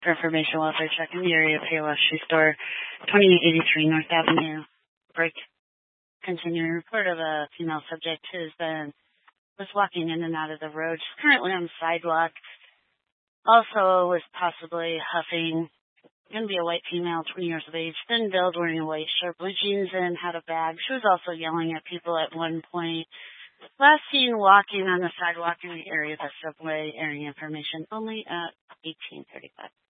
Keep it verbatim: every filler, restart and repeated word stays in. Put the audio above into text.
for information welfare check in the area of Payless Shoe Store, twenty-eight eighty-three North Avenue. Break. Continuing report of a female subject who's been was walking in and out of the road. She's currently on the sidewalk. Also was possibly huffing. Going to be a white female, twenty years of age, thin build, wearing a white shirt, blue jeans, and had a bag. She was also yelling at people at one point. Last seen walking on the sidewalk in the area of the subway, airing information only at eighteen thirty-five.